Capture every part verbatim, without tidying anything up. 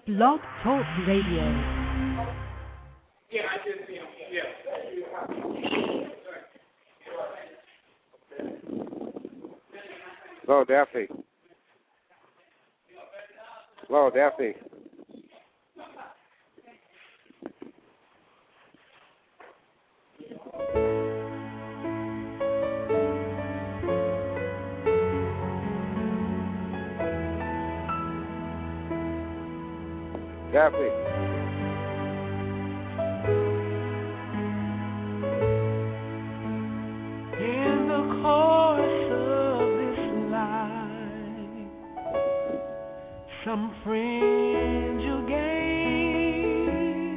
Blog Talk Radio. Yeah, I did see him. Yeah. Hello, Daphne. Hello, Daphne. Daphne. In the course of this life, some friends you gain,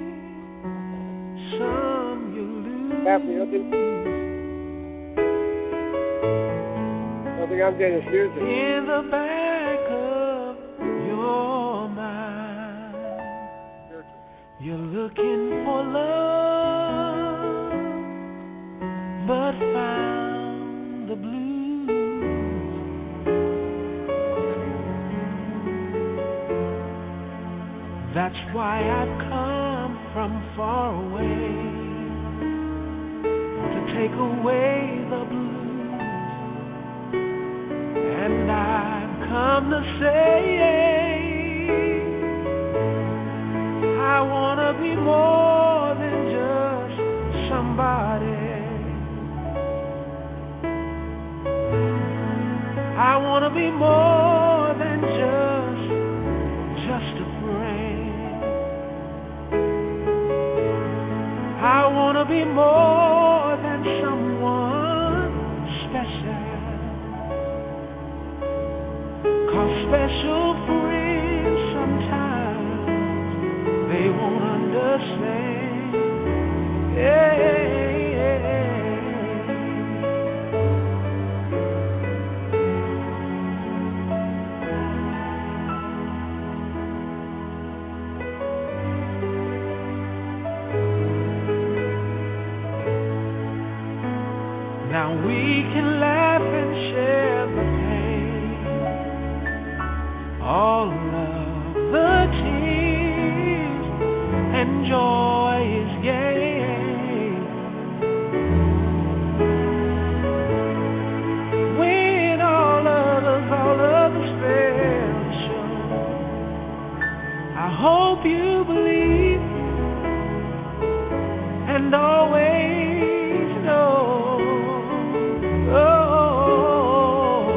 some you lose. Daphne, I think, I think I'm getting music. In the back of your mind, you're looking for love, but found the blues. That's why I've come from far away to take away the blues. And I've come to say I wanna be more than just somebody. I wanna be more than just, just a friend. I wanna be more than someone special. 'Cause special friends sometimes they won't understand. Yeah, yeah, yeah. Now we can laugh and share the pain, all of the tears, and joy is gain. When all others, all others fail to show, I hope you believe and always know, oh,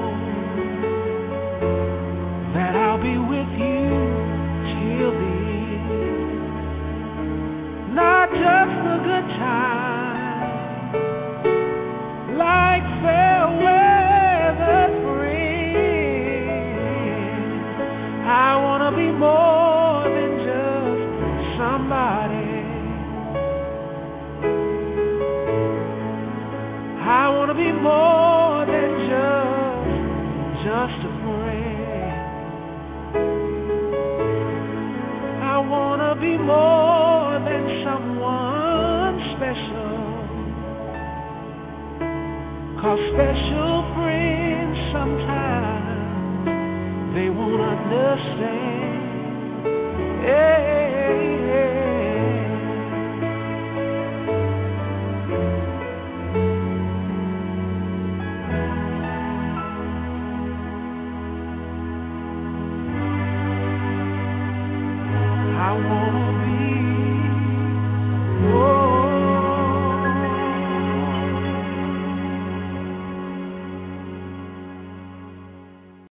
that I'll be with you till the end. Not just a good time, like fair weather friends. I wanna be more than just somebody. I wanna be more than just, just a friend. I wanna be more than someone special. 'Cause special friends sometimes they won't understand.